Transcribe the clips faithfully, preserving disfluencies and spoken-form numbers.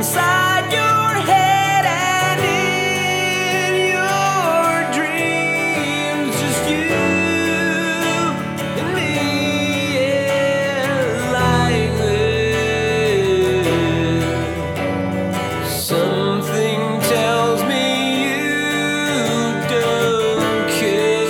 inside your head and in your dreams. Just you and me, yeah, like this. Something tells me you don't care.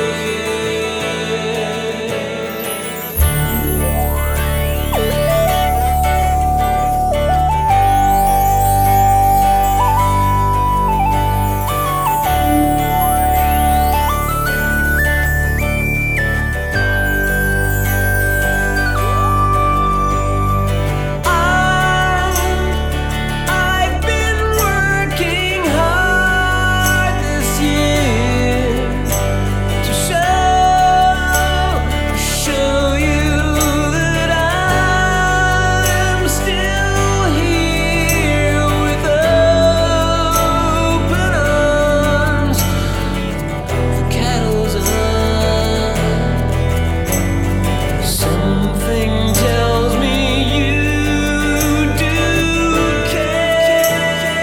I've been working hard this year to show, show you that I'm still here with open arms. The kettle's on. Something tells me you do care.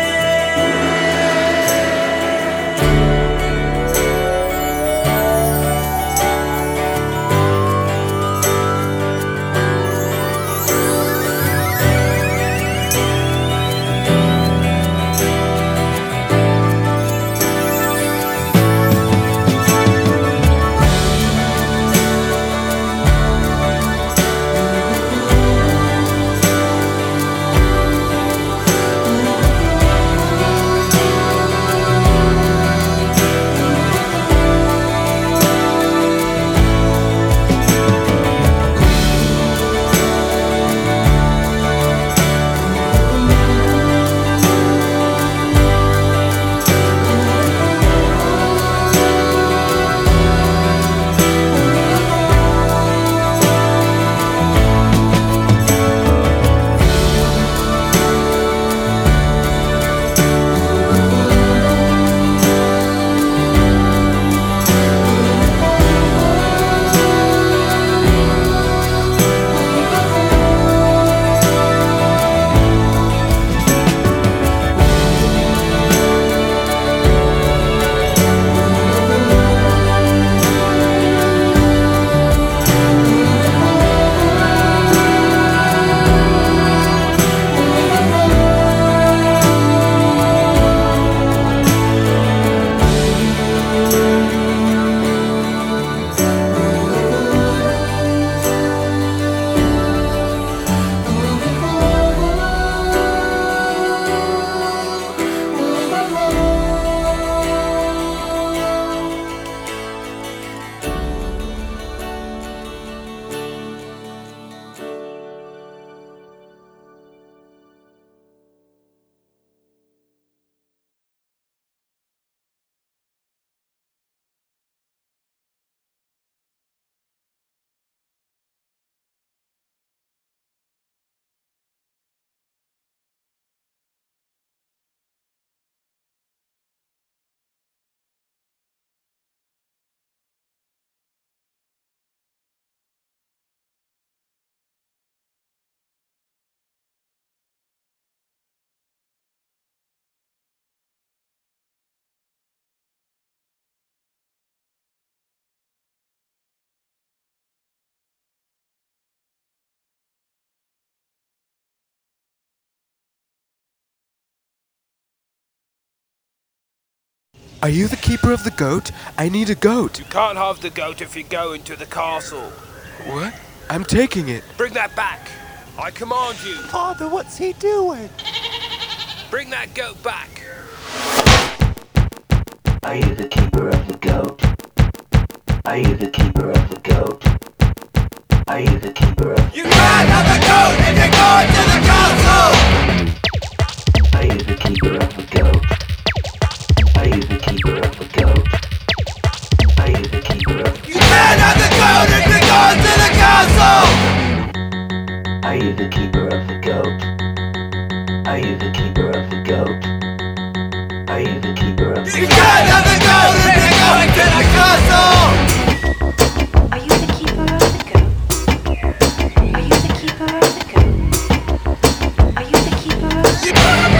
Are you the keeper of the goat? I need a goat. You can't have the goat if you go into the castle. What? I'm taking it. Bring that back. I command you. Father, what's he doing? Bring that goat back. Are you the keeper of the goat? Are you the keeper of the goat? Are you the keeper of... You can't have a goat if you go into the castle! Are you the keeper of the goat? Are you the keeper of the goat? Are you the keeper of... You can't have the goat if you go into the castle! Are you the keeper of the goat? Are you the keeper of the goat? Are you the keeper of the goat? You can't have the goat if you go into the castle! Are you the keeper of the goat? Are you the keeper of the goat? Are you the keeper of the goat?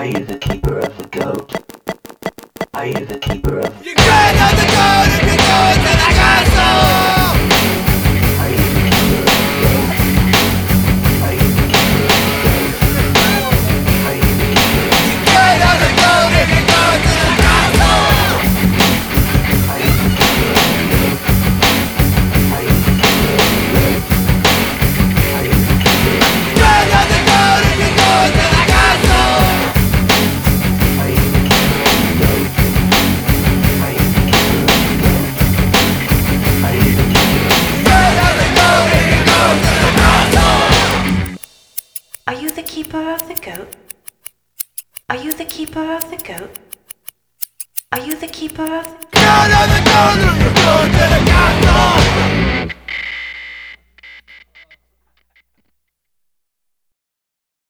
Are you the keeper of the goat? Are you the keeper of the You can't have the goat if you go into the castle! Are you the keeper of the goat? Are you the keeper of the goat? Are you the keeper of the You can't have the goat if you go into the castle! Are you the keeper of the goat? Are you the keeper of the goat? Are you the keeper of the goat? You can't have the goat if you go into the castle! Are you the keeper of the goat? Are you the keeper of the goat? Are you the keeper of the goat? You can't have the goat if you go into the castle! Are you the keeper of the goat? Are you the keeper of the goat? Are you the keeper of the You can't have the goat if you go into the castle!